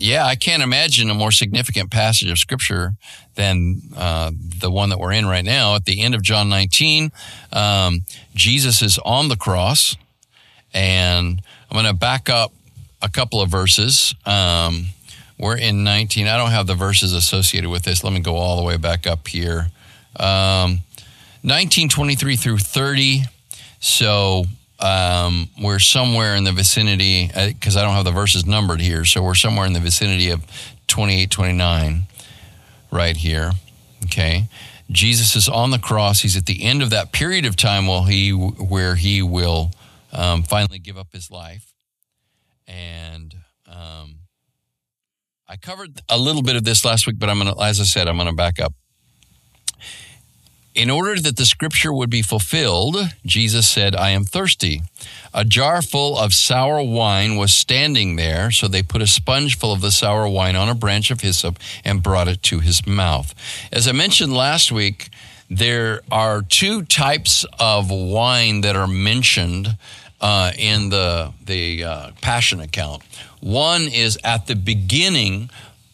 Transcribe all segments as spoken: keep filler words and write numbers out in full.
Yeah, I can't imagine a more significant passage of Scripture than uh, the one that we're in right now. At the end of John nineteen, um, Jesus is on the cross, and I'm going to back up a couple of verses. Um, we're in nineteen. I don't have the verses associated with this. Let me go all the way back up here. Um, nineteen twenty-three through thirty. So um, we're somewhere in the vicinity, because I don't have the verses numbered here, so we're somewhere in the vicinity of twenty-eight, twenty-nine right here, okay? Jesus is on the cross. He's at the end of that period of time while he, where he will um, finally give up his life. And um, I covered a little bit of this last week, but I'm going to, as I said, I'm going to back up. In order that the scripture would be fulfilled, Jesus said, I am thirsty. A jar full of sour wine was standing there, so they put a sponge full of the sour wine on a branch of hyssop and brought it to his mouth. As I mentioned last week, there are two types of wine that are mentioned uh, in the, the uh, Passion account. One is at the beginning,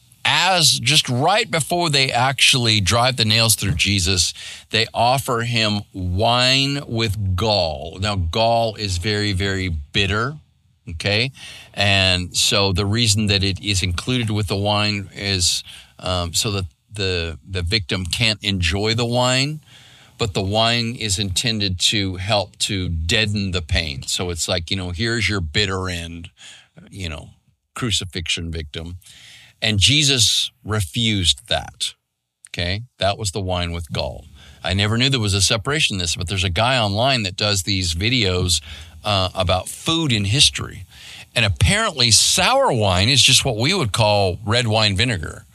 as just right before they actually drive the nails through Jesus, they offer him wine with gall. Now, gall is very, very bitter, okay? And so the reason that it is included with the wine is um, so that the, the victim can't enjoy the wine, but the wine is intended to help to deaden the pain. So it's like, you know, here's your bitter end, you know, crucifixion victim. And Jesus refused that, okay? That was the wine with gall. I never knew there was a separation in this, but there's a guy online that does these videos uh, about food in history. And apparently sour wine is just what we would call red wine vinegar,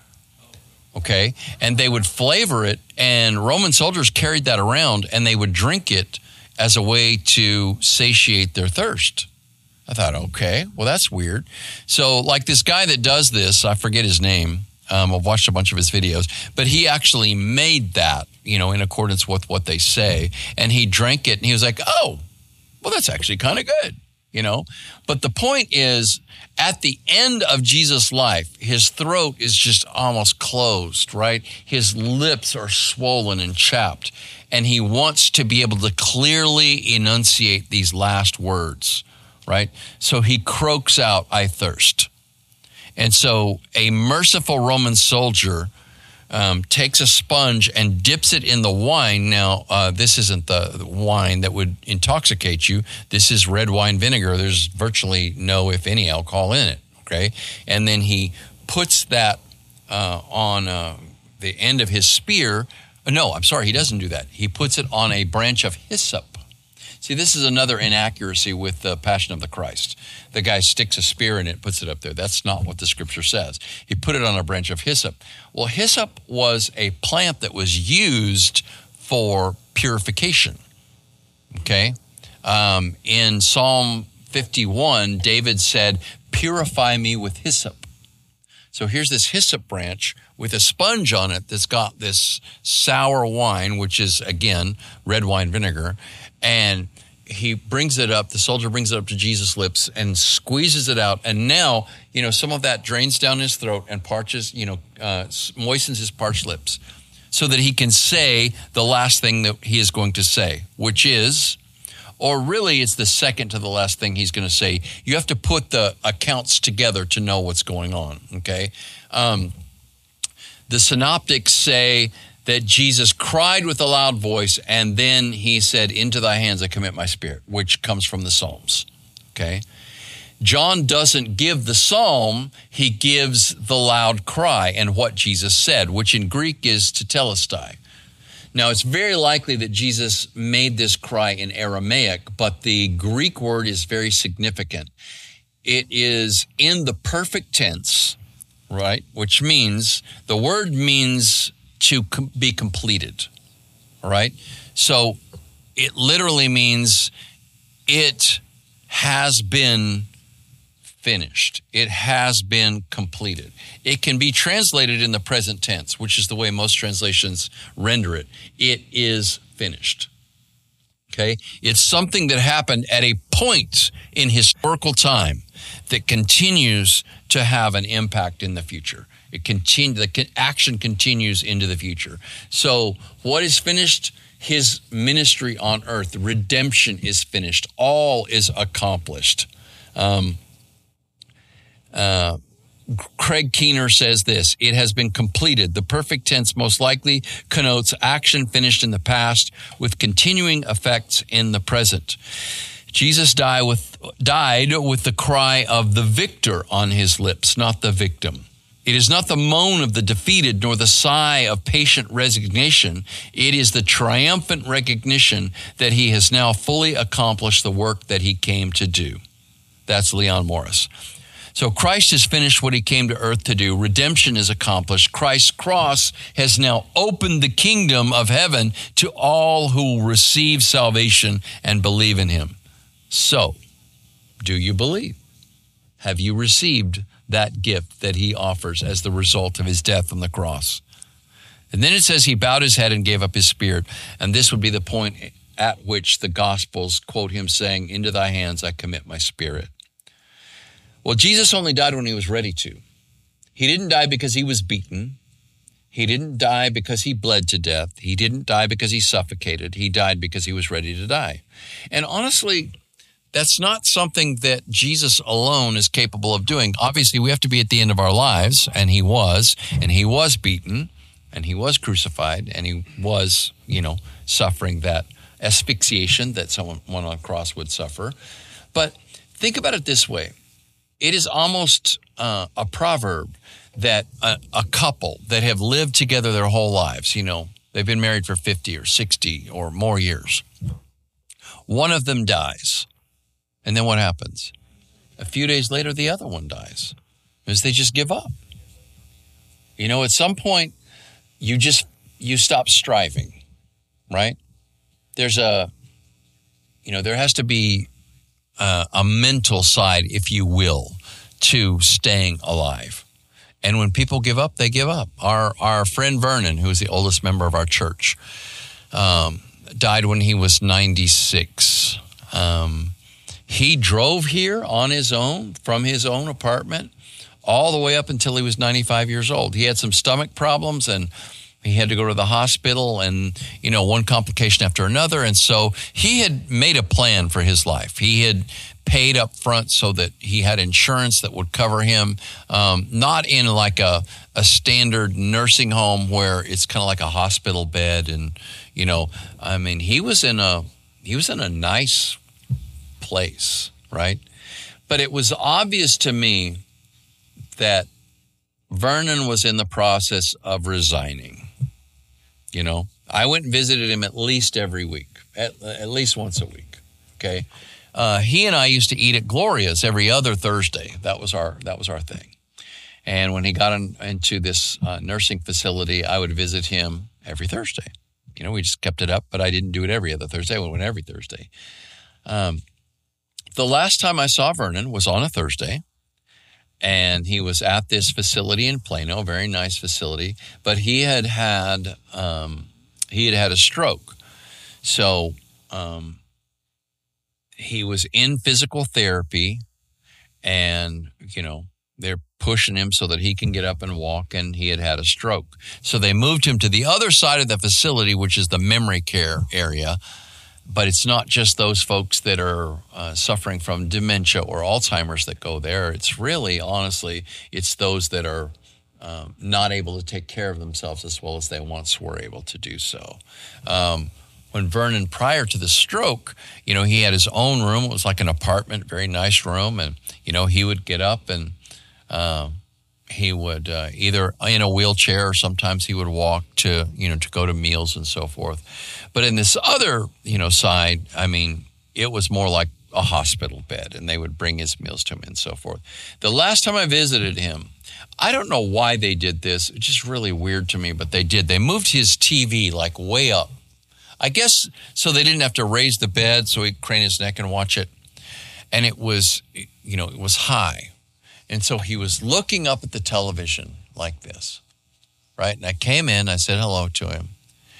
okay? And they would flavor it, and Roman soldiers carried that around, and they would drink it as a way to satiate their thirst. I thought, okay, well, that's weird. So like this guy that does this, I forget his name. Um, I've watched a bunch of his videos, but he actually made that, you know, in accordance with what they say. And he drank it and he was like, oh, well, that's actually kind of good, you know. But the point is, at the end of Jesus' life, his throat is just almost closed, right? His lips are swollen and chapped. And he wants to be able to clearly enunciate these last words. Right? So he croaks out, I thirst. And so a merciful Roman soldier um, takes a sponge and dips it in the wine. Now, uh, this isn't the wine that would intoxicate you. This is red wine vinegar. There's virtually no, if any, alcohol in it, okay? And then he puts that uh, on uh, the end of his spear. No, I'm sorry, he doesn't do that. He puts it on a branch of hyssop. See, this is another inaccuracy with the Passion of the Christ. The guy sticks a spear in it, puts it up there. That's not what the scripture says. He put it on a branch of hyssop. Well, hyssop was a plant that was used for purification, okay? Um, in Psalm fifty-one, David said, purify me with hyssop. So here's this hyssop branch with a sponge on it that's got this sour wine, which is, again, red wine vinegar. And he brings it up, the soldier brings it up to Jesus' lips and squeezes it out. And now, you know, some of that drains down his throat and parches, you know, uh, moistens his parched lips so that he can say the last thing that he is going to say, which is, or really it's the second to the last thing he's going to say. You have to put the accounts together to know what's going on, okay? Um, the synoptics say that Jesus cried with a loud voice, and then he said, into thy hands I commit my spirit, which comes from the Psalms, okay? John doesn't give the psalm, he gives the loud cry and what Jesus said, which in Greek is tetelestai. Now, it's very likely that Jesus made this cry in Aramaic, but the Greek word is very significant. It is in the perfect tense, right? Which means, the word means to com- be completed, all right? So it literally means it has been finished. It has been completed. It can be translated in the present tense, which is the way most translations render it. It is finished. Okay? It's something that happened at a point in historical time that continues to have an impact in the future. It continue, the action continues into the future. So what is finished? His ministry on earth, redemption is finished. All is accomplished. Um, uh, Craig Keener says this: it has been completed. The perfect tense most likely connotes action finished in the past with continuing effects in the present. Jesus died with, died with the cry of the victor on his lips, not the victim. It is not the moan of the defeated nor the sigh of patient resignation. It is the triumphant recognition that he has now fully accomplished the work that he came to do. That's Leon Morris. So Christ has finished what he came to earth to do. Redemption is accomplished. Christ's cross has now opened the kingdom of heaven to all who will receive salvation and believe in him. So, do you believe? Have you received that gift that he offers as the result of his death on the cross? And then it says he bowed his head and gave up his spirit. And this would be the point at which the Gospels quote him saying, "Into thy hands I commit my spirit." Well, Jesus only died when he was ready to. He didn't die because he was beaten. He didn't die because he bled to death. He didn't die because he suffocated. He died because he was ready to die. And honestly, that's not something that Jesus alone is capable of doing. Obviously, we have to be at the end of our lives, and he was, and he was beaten, and he was crucified, and he was, you know, suffering that asphyxiation that someone on a cross would suffer. But think about it this way. It is almost uh, a proverb that a, a couple that have lived together their whole lives, you know, they've been married for fifty or sixty or more years. One of them dies. And then what happens? A few days later, the other one dies because they just give up. You know, at some point, you just, you stop striving, right? There's a, you know, there has to be a, a mental side, if you will, to staying alive. And when people give up, they give up. Our, our friend Vernon, who is the oldest member of our church, um, died when he was ninety-six. Um, He drove here on his own from his own apartment all the way up until he was ninety-five years old. He had some stomach problems and he had to go to the hospital and, you know, one complication after another. And so he had made a plan for his life. He had paid up front so that he had insurance that would cover him, um, not in like a, a standard nursing home where it's kind of like a hospital bed. And, you know, I mean, he was in a, he was in a nice place, right? But it was obvious to me that Vernon was in the process of resigning. You know, I went and visited him at least every week, at, at least once a week. Okay, uh, he and I used to eat at Gloria's every other Thursday. That was our that was our thing. And when he got in, into this uh, nursing facility, I would visit him every Thursday. You know, we just kept it up, but I didn't do it every other Thursday. I went every Thursday. Um, The last time I saw Vernon was on a Thursday, and he was at this facility in Plano, a very nice facility, but he had had um, he had had a stroke. So um, he was in physical therapy, and, you know, they're pushing him so that he can get up and walk, and he had had a stroke. So they moved him to the other side of the facility, which is the memory care area. But it's not just those folks that are uh, suffering from dementia or Alzheimer's that go there. It's really, honestly, it's those that are um, not able to take care of themselves as well as they once were able to do so. Um, when Vernon, prior to the stroke, you know, he had his own room. It was like an apartment, very nice room. And, you know, he would get up and uh, he would uh, either in a wheelchair or sometimes he would walk to, you know, to go to meals and so forth. But in this other, you know, side, I mean, it was more like a hospital bed, and they would bring his meals to him and so forth. The last time I visited him, I don't know why they did this. It's just really weird to me, but they did. They moved his T V like way up. I guess so they didn't have to raise the bed so he'd crane his neck and watch it. And it was, you know, it was high. And so he was looking up at the television like this, right? And I came in, I said hello to him.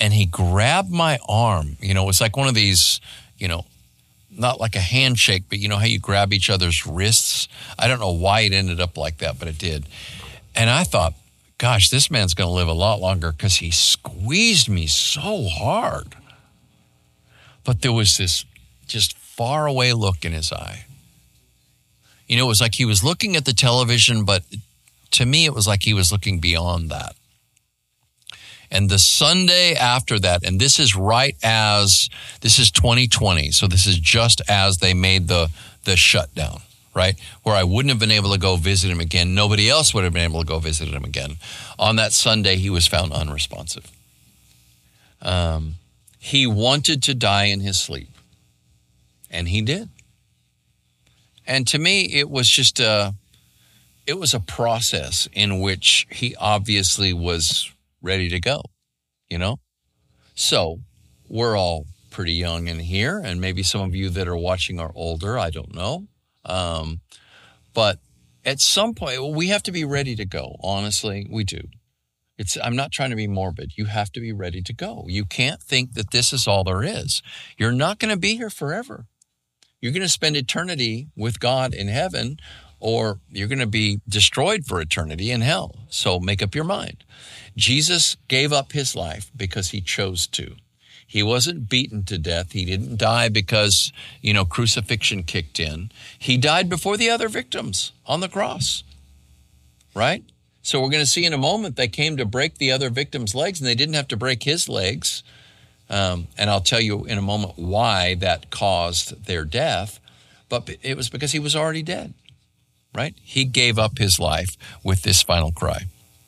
and he grabbed my arm. You know, it was like one of these, you know, not like a handshake, but you know how you grab each other's wrists? I don't know why it ended up like that, but it did. And I thought, gosh, this man's going to live a lot longer because he squeezed me so hard. But there was this just faraway look in his eye. You know, it was like he was looking at the television, but to me, it was like he was looking beyond that. And the Sunday after that, and this is right as, this is twenty twenty, so this is just as they made the, the shutdown, right? Where I wouldn't have been able to go visit him again. Nobody else would have been able to go visit him again. On that Sunday, he was found unresponsive. Um, he wanted to die in his sleep, and he did. And to me, it was just a, it was a process in which he obviously was ready to go, you know? So we're all pretty young in here, and maybe some of you that are watching are older, I don't know. Um, but at some point, we have to be ready to go. Honestly, we do. It's, I'm not trying to be morbid. You have to be ready to go. You can't think that this is all there is. You're not going to be here forever. You're going to spend eternity with God in heaven, or you're going to be destroyed for eternity in hell. So make up your mind. Jesus gave up his life because he chose to. He wasn't beaten to death. He didn't die because, you know, crucifixion kicked in. He died before the other victims on the cross, right? So we're going to see in a moment they came to break the other victims' legs, and they didn't have to break his legs. Um, and I'll tell you in a moment why that caused their death. But it was because he was already dead, right? He gave up his life with this final cry.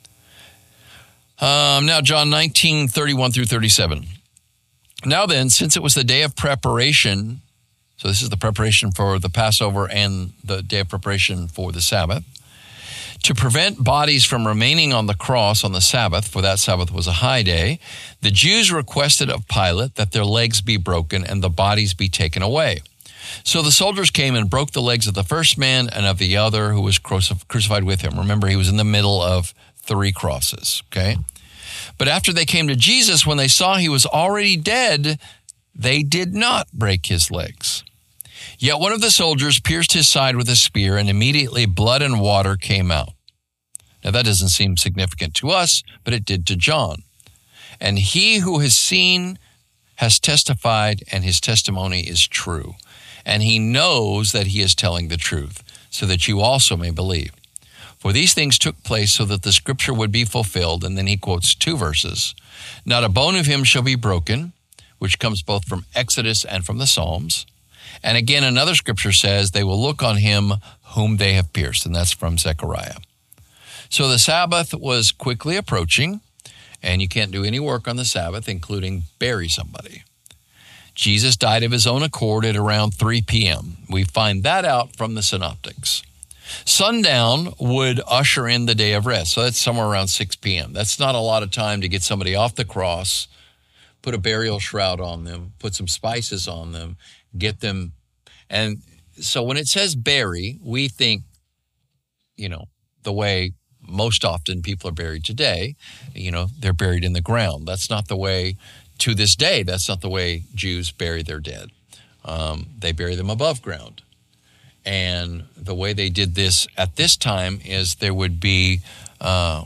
Um, now, John nineteen, thirty-one through thirty-seven. Now then, since it was the day of preparation, so this is the preparation for the Passover and the day of preparation for the Sabbath, to prevent bodies from remaining on the cross on the Sabbath, for that Sabbath was a high day, the Jews requested of Pilate that their legs be broken and the bodies be taken away. So the soldiers came and broke the legs of the first man and of the other who was crucified with him. Remember, he was in the middle of three crosses, okay? But after they came to Jesus, when they saw he was already dead, they did not break his legs. Yet one of the soldiers pierced his side with a spear, and immediately blood and water came out. Now that doesn't seem significant to us, but it did to John. And he who has seen has testified, and his testimony is true. And he knows that he is telling the truth, so that you also may believe. For these things took place so that the scripture would be fulfilled. And then he quotes two verses. Not a bone of him shall be broken, which comes both from Exodus and from the Psalms. And again, another scripture says, they will look on him whom they have pierced. And that's from Zechariah. So the Sabbath was quickly approaching, and you can't do any work on the Sabbath, including bury somebody. Jesus died of his own accord at around three p.m. We find that out from the synoptics. Sundown would usher in the day of rest. So that's somewhere around six p.m. That's not a lot of time to get somebody off the cross, put a burial shroud on them, put some spices on them, get them. And so when it says bury, we think, you know, the way most often people are buried today, you know, they're buried in the ground. That's not the way, to this day, that's not the way Jews bury their dead. Um, they bury them above ground. And the way they did this at this time is there would be uh,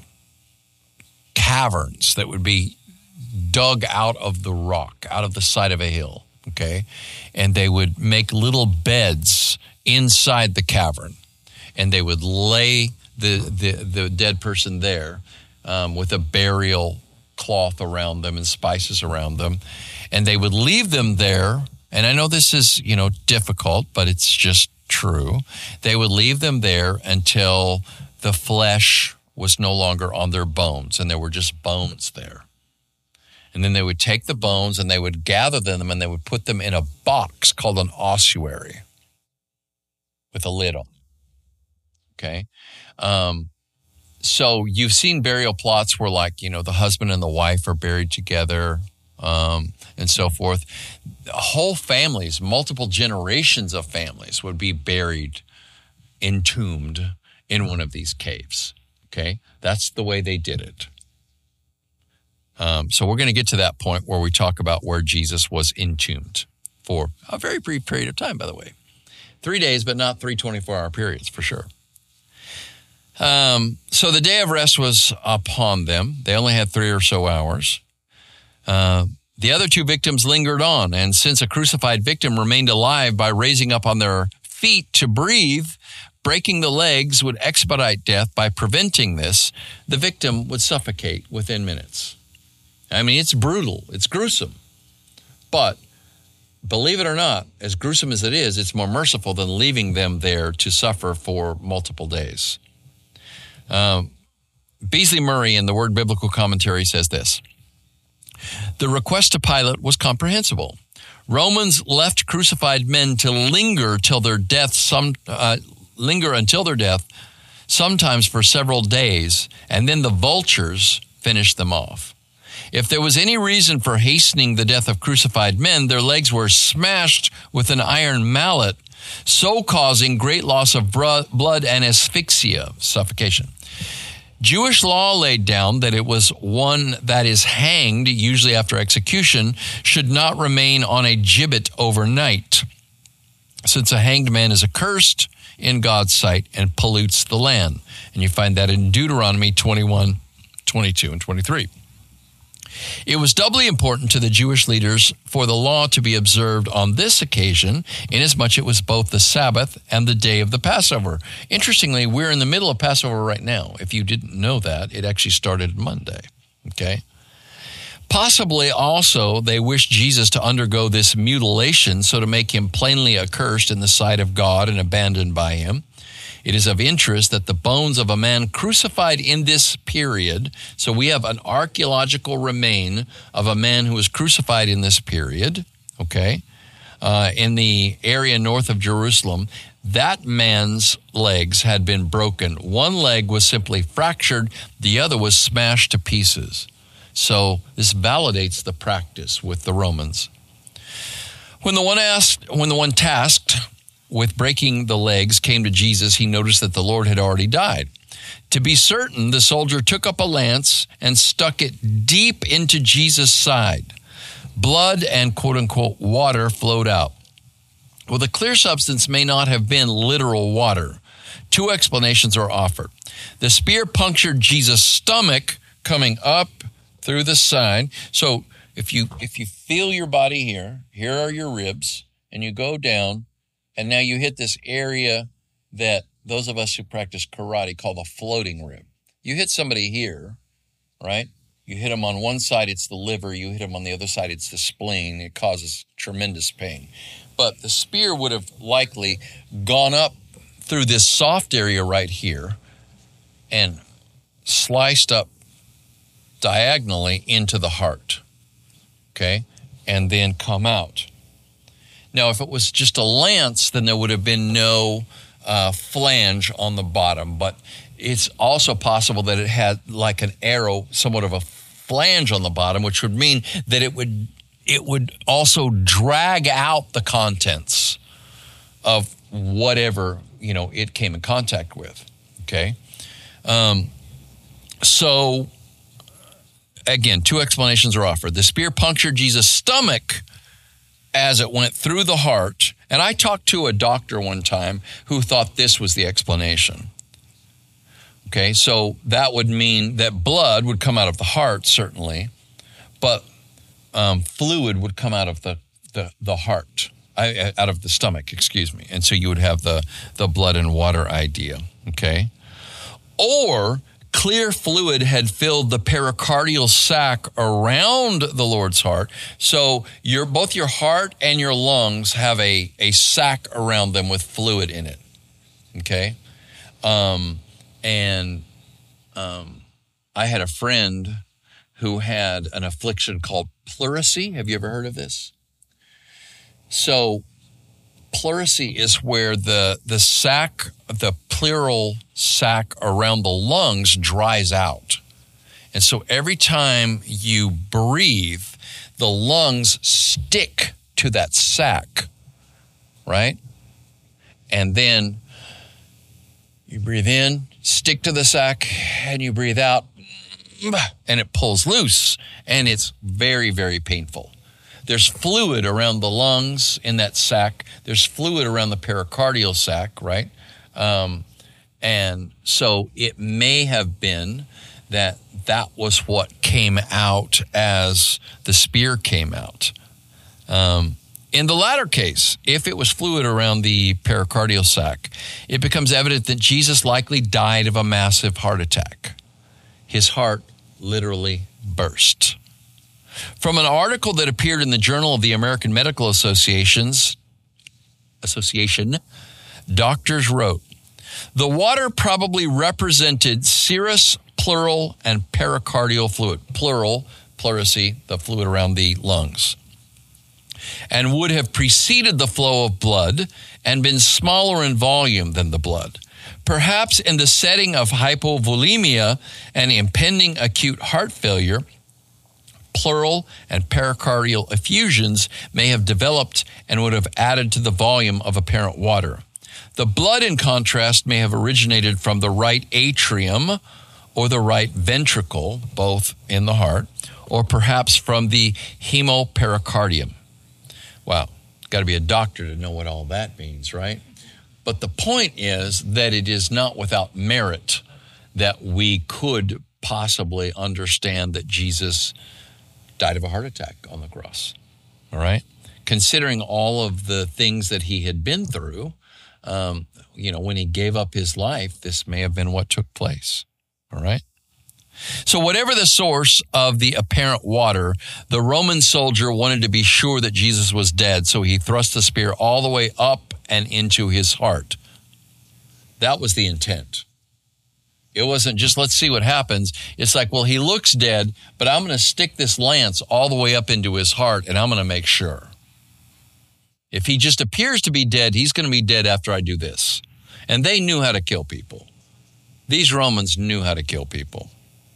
caverns that would be dug out of the rock, out of the side of a hill, okay? And they would make little beds inside the cavern, and they would lay the, the, the dead person there um, with a burial cloth around them and spices around them, and they would leave them there. And I know this is, you know, difficult, but it's just true. They would leave them there until the flesh was no longer on their bones, and there were just bones there. And then they would take the bones and they would gather them and they would put them in a box called an ossuary with a lid on. Okay? Um, so you've seen burial plots where, like, you know, the husband and the wife are buried together, um, and so forth. Whole families, multiple generations of families would be buried, entombed in one of these caves. Okay? That's the way they did it. Um, so we're going to get to that point where we talk about where Jesus was entombed for a very brief period of time, by the way. Three days, but not three twenty-four hour periods, for sure. Um, so the day of rest was upon them. They only had three or so hours. Uh, the other two victims lingered on, and since a crucified victim remained alive by raising up on their feet to breathe, breaking the legs would expedite death. By preventing this, the victim would suffocate within minutes. I mean, it's brutal. It's gruesome. But believe it or not, as gruesome as it is, it's more merciful than leaving them there to suffer for multiple days. Um, Beasley Murray in the Word Biblical Commentary says this: the request to Pilate was comprehensible. Romans left crucified men to linger till their death, some uh, linger until their death, sometimes for several days, and then the vultures finished them off. If there was any reason for hastening the death of crucified men, their legs were smashed with an iron mallet, so causing great loss of blood and asphyxia, suffocation. Jewish law laid down that it was one that is hanged, usually after execution, should not remain on a gibbet overnight, since a hanged man is accursed in God's sight and pollutes the land. And you find that in Deuteronomy twenty-one, twenty-two, and twenty-three. It was doubly important to the Jewish leaders for the law to be observed on this occasion, inasmuch it was both the Sabbath and the day of the Passover. Interestingly, we're in the middle of Passover right now. If you didn't know that, it actually started Monday, okay? Possibly also they wished Jesus to undergo this mutilation so to make him plainly accursed in the sight of God and abandoned by him. It is of interest that the bones of a man crucified in this period, so we have an archaeological remain of a man who was crucified in this period, okay, uh, in the area north of Jerusalem. That man's legs had been broken. One leg was simply fractured. The other was smashed to pieces. So this validates the practice with the Romans. When the one asked, when the one tasked with breaking the legs came to Jesus, he noticed that the Lord had already died. To be certain, the soldier took up a lance and stuck it deep into Jesus' side. Blood and quote-unquote water flowed out. Well, the clear substance may not have been literal water. Two explanations are offered. The spear punctured Jesus' stomach coming up through the side. So if you if you feel your body here, here are your ribs, and you go down, and now you hit this area that those of us who practice karate call the floating rib. You hit somebody here, right? You hit them on one side, it's the liver. You hit them on the other side, it's the spleen. It causes tremendous pain. But the spear would have likely gone up through this soft area right here and sliced up diagonally into the heart, okay? And then come out. Now, if it was just a lance, then there would have been no uh, flange on the bottom. But it's also possible that it had like an arrow, somewhat of a flange on the bottom, which would mean that it would it would also drag out the contents of whatever, you know, it came in contact with. Okay, um, so again, two explanations are offered. The spear punctured Jesus' stomach as it went through the heart. And I talked to a doctor one time who thought this was the explanation. Okay, so that would mean that blood would come out of the heart, certainly, but um, fluid would come out of the, the, the heart, I, out of the stomach, excuse me. And so you would have the, the blood and water idea, okay? Or clear fluid had filled the pericardial sac around the Lord's heart. So your both your heart and your lungs have a, a sac around them with fluid in it, okay? Um, and um, I had a friend who had an affliction called pleurisy. Have you ever heard of this? So pleurisy is where the the sac, the pleural sac around the lungs dries out. And so every time you breathe, the lungs stick to that sac, right? And then you breathe in, stick to the sac, and you breathe out, and it pulls loose, and it's very, very painful. There's fluid around the lungs in that sac. There's fluid around the pericardial sac, right? Um, and so it may have been that that was what came out as the spear came out. Um, in the latter case, if it was fluid around the pericardial sac, it becomes evident that Jesus likely died of a massive heart attack. His heart literally burst. From an article that appeared in the Journal of the American Medical Associations, Association, doctors wrote, the water probably represented serous, pleural, and pericardial fluid. Pleural, pleurisy, the fluid around the lungs. And would have preceded the flow of blood and been smaller in volume than the blood. Perhaps in the setting of hypovolemia and impending acute heart failure, pleural and pericardial effusions may have developed and would have added to the volume of apparent water. The blood, in contrast, may have originated from the right atrium or the right ventricle, both in the heart, or perhaps from the hemopericardium. Wow, got to be a doctor to know what all that means, right? But the point is that it is not without merit that we could possibly understand that Jesus died of a heart attack on the cross, all right? Considering all of the things that he had been through, um, you know, when he gave up his life, this may have been what took place, all right? So whatever the source of the apparent water, the Roman soldier wanted to be sure that Jesus was dead, so he thrust the spear all the way up and into his heart. That was the intent. It wasn't just, let's see what happens. It's like, well, he looks dead, but I'm going to stick this lance all the way up into his heart, and I'm going to make sure. If he just appears to be dead, he's going to be dead after I do this. And they knew how to kill people. These Romans knew how to kill people.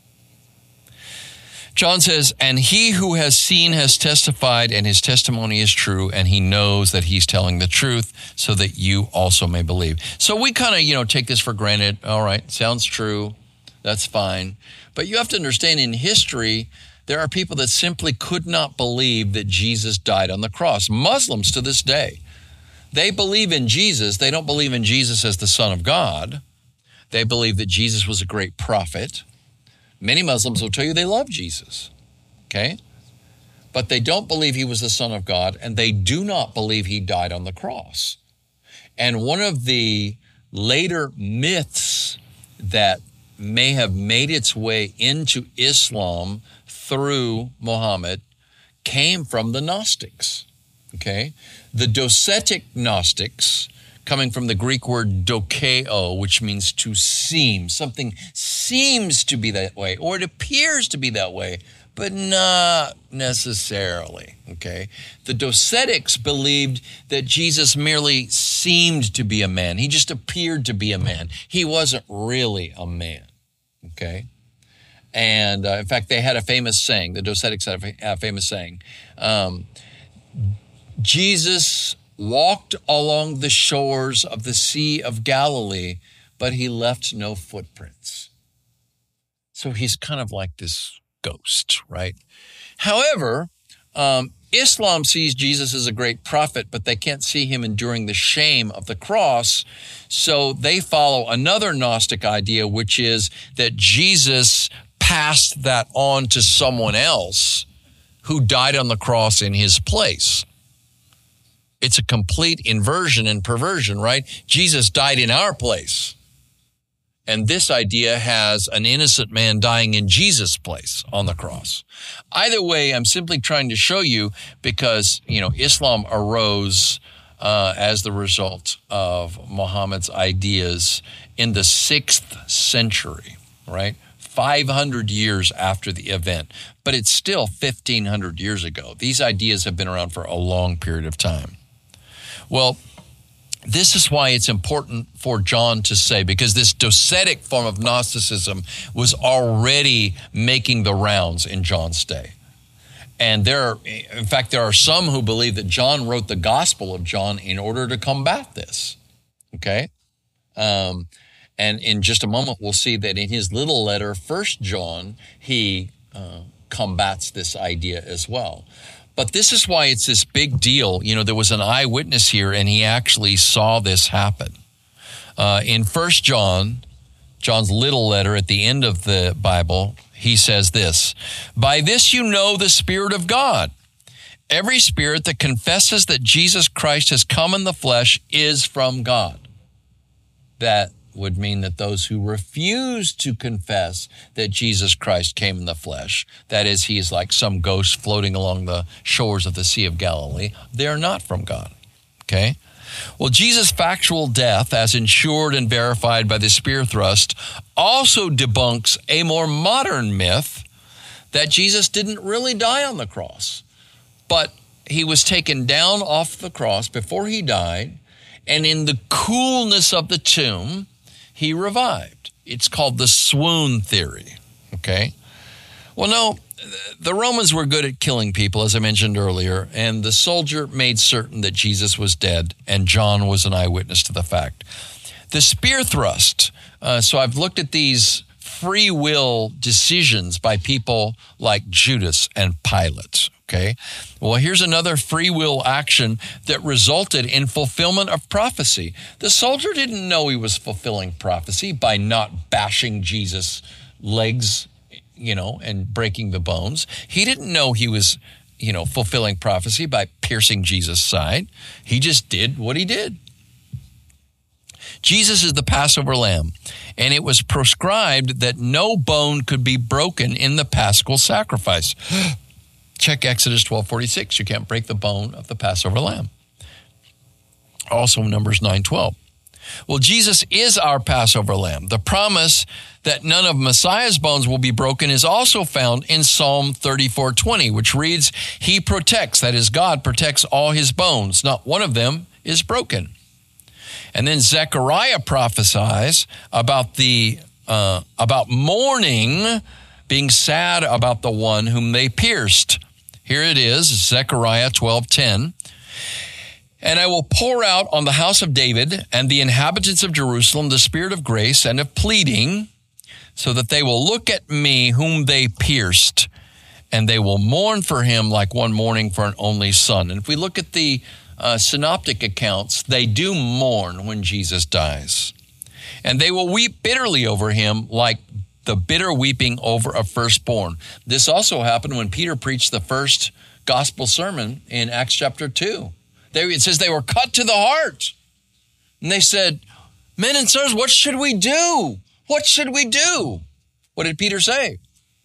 John says, and he who has seen has testified, and his testimony is true, and he knows that he's telling the truth so that you also may believe. So we kind of, you know, take this for granted. All right, sounds true. That's fine. But you have to understand, in history, there are people that simply could not believe that Jesus died on the cross. Muslims to this day, they believe in Jesus. They don't believe in Jesus as the Son of God. They believe that Jesus was a great prophet. Many Muslims will tell you they love Jesus, okay? But they don't believe he was the Son of God, and they do not believe he died on the cross. And one of the later myths that may have made its way into Islam through Muhammad came from the Gnostics, okay? The Docetic Gnostics, coming from the Greek word dokeo, which means to seem. Something seems to be that way, or it appears to be that way, but not necessarily, okay? The Docetics believed that Jesus merely seemed to be a man. He just appeared to be a man. He wasn't really a man, okay? And uh, in fact, they had a famous saying, the Docetics had a, a famous saying, um, Jesus walked along the shores of the Sea of Galilee, but he left no footprints. So he's kind of like this ghost, right? However, um, Islam sees Jesus as a great prophet, but they can't see him enduring the shame of the cross. So they follow another Gnostic idea, which is that Jesus passed that on to someone else who died on the cross in his place. It's a complete inversion and perversion, right? Jesus died in our place. And this idea has an innocent man dying in Jesus' place on the cross. Either way, I'm simply trying to show you because, you know, Islam arose uh, as the result of Muhammad's ideas in the sixth century, right? five hundred years after the event, but it's still fifteen hundred years ago. These ideas have been around for a long period of time. Well, this is why it's important for John to say, because this docetic form of Gnosticism was already making the rounds in John's day. And there are, in fact, there are some who believe that John wrote the Gospel of John in order to combat this, okay? Um, And in just a moment, we'll see that in his little letter, First John, he uh, combats this idea as well. But this is why it's this big deal. You know, there was an eyewitness here, and he actually saw this happen. Uh, in First John, John's little letter at the end of the Bible, he says this, "By this you know the Spirit of God. Every spirit that confesses that Jesus Christ has come in the flesh is from God." That would mean that those who refuse to confess that Jesus Christ came in the flesh, that is, he is like some ghost floating along the shores of the Sea of Galilee, they're not from God, okay? Well, Jesus' factual death, as ensured and verified by the spear thrust, also debunks a more modern myth that Jesus didn't really die on the cross, but he was taken down off the cross before he died, and in the coolness of the tomb, he revived. It's called the swoon theory, okay? Well, no, the Romans were good at killing people, as I mentioned earlier, and the soldier made certain that Jesus was dead, and John was an eyewitness to the fact. The spear thrust, uh, so I've looked at these free will decisions by people like Judas and Pilate, okay? Well, here's another free will action that resulted in fulfillment of prophecy. The soldier didn't know he was fulfilling prophecy by not bashing Jesus' legs, you know, and breaking the bones. He didn't know he was, you know, fulfilling prophecy by piercing Jesus' side. He just did what he did. Jesus is the Passover lamb, and it was prescribed that no bone could be broken in the paschal sacrifice. Check Exodus twelve forty-six. You can't break the bone of the Passover lamb. Also Numbers nine twelve. Well, Jesus is our Passover lamb. The promise that none of Messiah's bones will be broken is also found in Psalm thirty-four twenty, which reads, "He protects," that is, God protects all his bones. Not one of them is broken. And then Zechariah prophesies about the uh, about mourning, being sad about the one whom they pierced. Here it is, Zechariah twelve ten. "And I will pour out on the house of David and the inhabitants of Jerusalem the spirit of grace and of pleading, so that they will look at me whom they pierced, and they will mourn for him like one mourning for an only son." And if we look at the uh, synoptic accounts, they do mourn when Jesus dies. "And they will weep bitterly over him like the bitter weeping over a firstborn." This also happened when Peter preached the first gospel sermon in Acts chapter two. They, it says they were cut to the heart. And they said, "Men and sirs, what should we do? What should we do?" What did Peter say?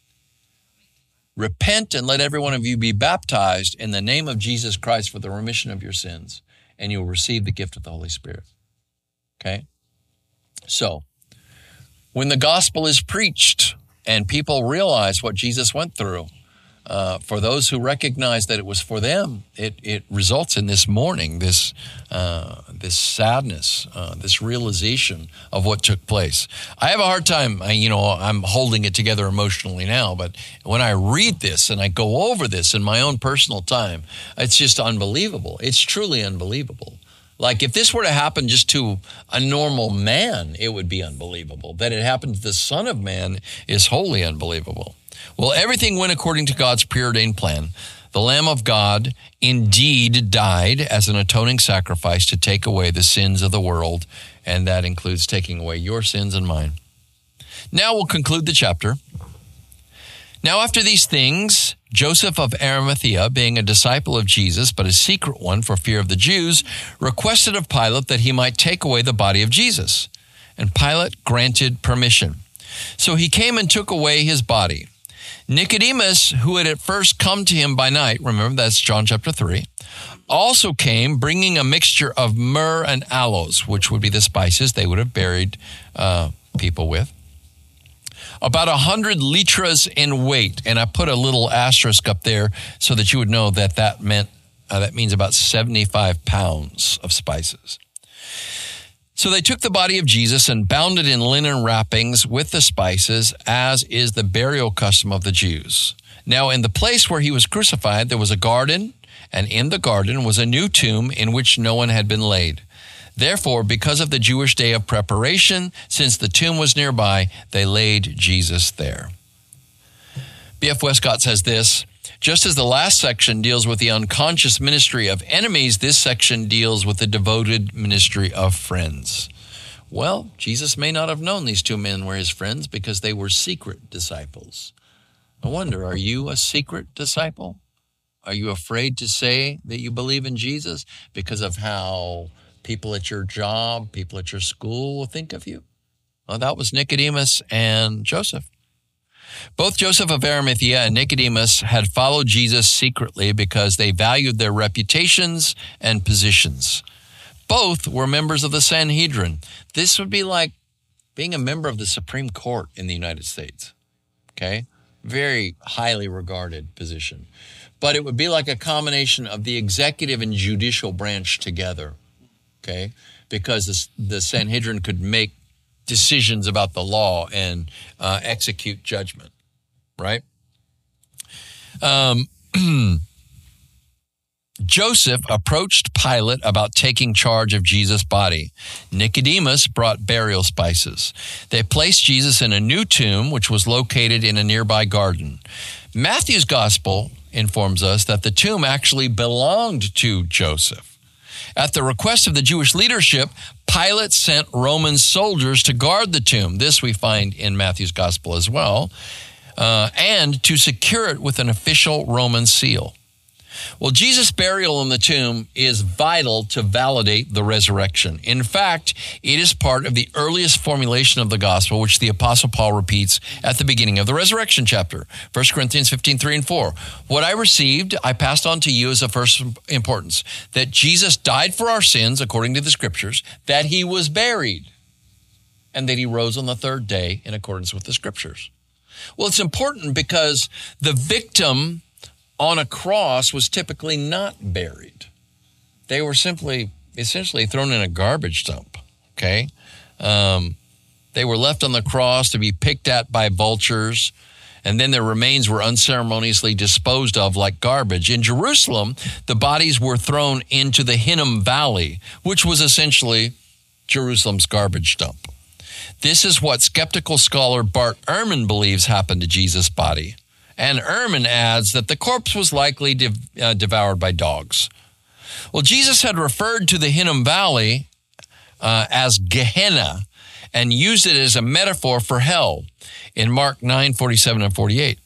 "Repent and let every one of you be baptized in the name of Jesus Christ for the remission of your sins, and you will receive the gift of the Holy Spirit." Okay? So, when the gospel is preached and people realize what Jesus went through, uh, for those who recognize that it was for them, it, it results in this mourning, this uh, this sadness, uh, this realization of what took place. I have a hard time, I, you know, I'm holding it together emotionally now, but when I read this and I go over this in my own personal time, it's just unbelievable. It's truly unbelievable. Like if this were to happen just to a normal man, it would be unbelievable. That it happened to the Son of Man is wholly unbelievable. Well, everything went according to God's preordained plan. The Lamb of God indeed died as an atoning sacrifice to take away the sins of the world, and that includes taking away your sins and mine. Now we'll conclude the chapter. Now after these things, Joseph of Arimathea, being a disciple of Jesus, but a secret one for fear of the Jews, requested of Pilate that he might take away the body of Jesus. And Pilate granted permission. So he came and took away his body. Nicodemus, who had at first come to him by night, remember that's John chapter three, also came bringing a mixture of myrrh and aloes, which would be the spices they would have buried uh, people with. About a hundred litras in weight, and I put a little asterisk up there so that you would know that that meant uh, that means about seventy-five pounds of spices. So they took the body of Jesus and bound it in linen wrappings with the spices, as is the burial custom of the Jews. Now in the place where he was crucified, there was a garden, and in the garden was a new tomb in which no one had been laid. Therefore, because of the Jewish day of preparation, since the tomb was nearby, they laid Jesus there. B F Westcott says this, just as the last section deals with the unconscious ministry of enemies, this section deals with the devoted ministry of friends. Well, Jesus may not have known these two men were his friends because they were secret disciples. I wonder, are you a secret disciple? Are you afraid to say that you believe in Jesus because of how people at your job, people at your school will think of you? Well, that was Nicodemus and Joseph. Both Joseph of Arimathea and Nicodemus had followed Jesus secretly because they valued their reputations and positions. Both were members of the Sanhedrin. This would be like being a member of the Supreme Court in the United States, okay? Very highly regarded position. But it would be like a combination of the executive and judicial branch together, okay? Because the, the Sanhedrin could make decisions about the law and uh, execute judgment, right? Um, Joseph approached Pilate about taking charge of Jesus' body. Nicodemus brought burial spices. They placed Jesus in a new tomb, which was located in a nearby garden. Matthew's gospel informs us that the tomb actually belonged to Joseph. At the request of the Jewish leadership, Pilate sent Roman soldiers to guard the tomb. This we find in Matthew's gospel as well, uh, and to secure it with an official Roman seal. Well, Jesus' burial in the tomb is vital to validate the resurrection. In fact, it is part of the earliest formulation of the gospel, which the Apostle Paul repeats at the beginning of the resurrection chapter, First Corinthians fifteen, three and four. What I received, I passed on to you as of first importance, that Jesus died for our sins, according to the scriptures, that he was buried, and that he rose on the third day in accordance with the scriptures. Well, it's important because the victim on a cross was typically not buried. They were simply, essentially thrown in a garbage dump, okay? Um, they were left on the cross to be picked at by vultures, and then their remains were unceremoniously disposed of like garbage. In Jerusalem, the bodies were thrown into the Hinnom Valley, which was essentially Jerusalem's garbage dump. This is what skeptical scholar Bart Ehrman believes happened to Jesus' body. And Ehrman adds that the corpse was likely de- uh, devoured by dogs. Well, Jesus had referred to the Hinnom Valley uh, as Gehenna and used it as a metaphor for hell in Mark nine, forty-seven and forty-eight.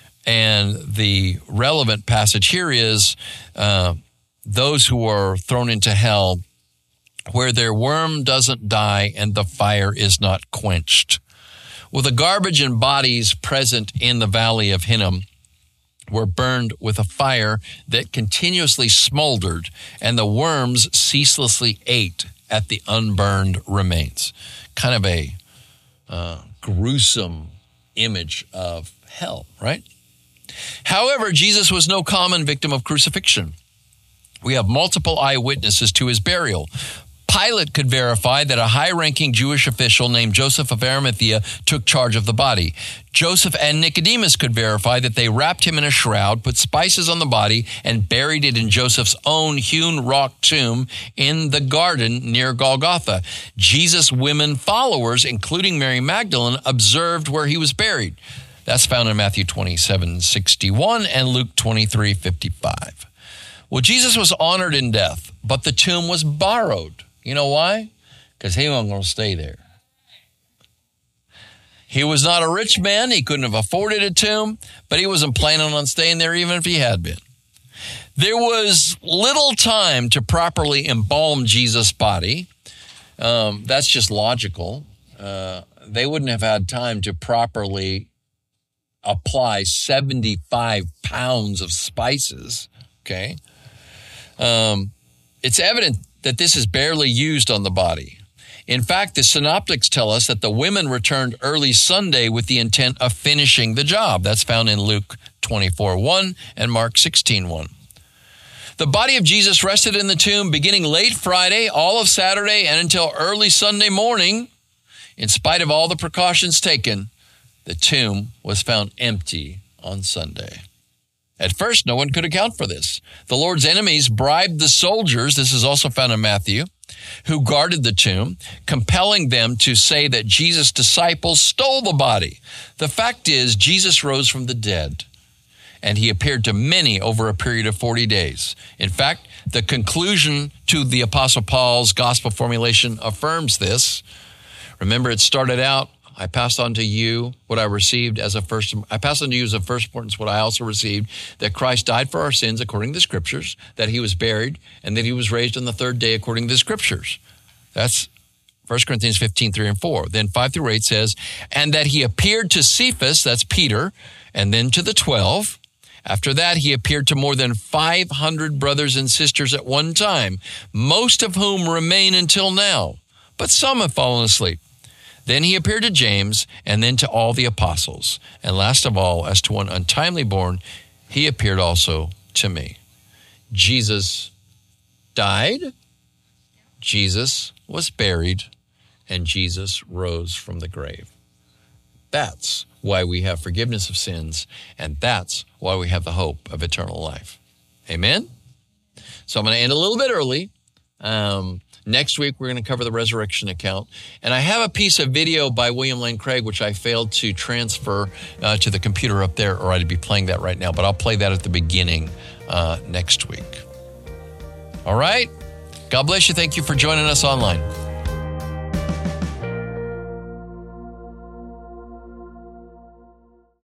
And the relevant passage here is uh, those who are thrown into hell where their worm doesn't die and the fire is not quenched. Well, the garbage and bodies present in the valley of Hinnom were burned with a fire that continuously smoldered, and the worms ceaselessly ate at the unburned remains. Kind of a uh, gruesome image of hell, right? However, Jesus was no common victim of crucifixion. We have multiple eyewitnesses to his burial. Pilate could verify that a high-ranking Jewish official named Joseph of Arimathea took charge of the body. Joseph and Nicodemus could verify that they wrapped him in a shroud, put spices on the body, and buried it in Joseph's own hewn rock tomb in the garden near Golgotha. Jesus' women followers, including Mary Magdalene, observed where he was buried. That's found in Matthew twenty-seven, sixty-one and Luke twenty-three, fifty-five. Well, Jesus was honored in death, but the tomb was borrowed. You know why? Because he wasn't going to stay there. He was not a rich man. He couldn't have afforded a tomb, but he wasn't planning on staying there even if he had been. There was little time to properly embalm Jesus' body. Um, that's just logical. Uh, they wouldn't have had time to properly apply seventy-five pounds of spices, okay? Um, it's evident that this is barely used on the body. In fact, the synoptics tell us that the women returned early Sunday with the intent of finishing the job. That's found in Luke twenty-four, one and Mark sixteen, one. The body of Jesus rested in the tomb beginning late Friday, all of Saturday, and until early Sunday morning. In spite of all the precautions taken, the tomb was found empty on Sunday. At first, no one could account for this. The Lord's enemies bribed the soldiers, this is also found in Matthew, who guarded the tomb, compelling them to say that Jesus' disciples stole the body. The fact is, Jesus rose from the dead, and he appeared to many over a period of forty days. In fact, the conclusion to the Apostle Paul's gospel formulation affirms this. Remember, it started out, I passed on to you what I received as a first, I passed on to you as of first importance what I also received, that Christ died for our sins according to the Scriptures, that he was buried, and that he was raised on the third day according to the Scriptures. That's First Corinthians fifteen, three and four. Then five through eight says, and that he appeared to Cephas, that's Peter, and then to the twelve. After that, he appeared to more than five hundred brothers and sisters at one time, most of whom remain until now, but some have fallen asleep. Then he appeared to James, and then to all the apostles. And last of all, as to one untimely born, he appeared also to me. Jesus died, Jesus was buried, and Jesus rose from the grave. That's why we have forgiveness of sins, and that's why we have the hope of eternal life. Amen? So I'm going to end a little bit early. Um, next week, we're going to cover the resurrection account. And I have a piece of video by William Lane Craig, which I failed to transfer uh, to the computer up there, or I'd be playing that right now. But I'll play that at the beginning uh, next week. All right? God bless you. Thank you for joining us online.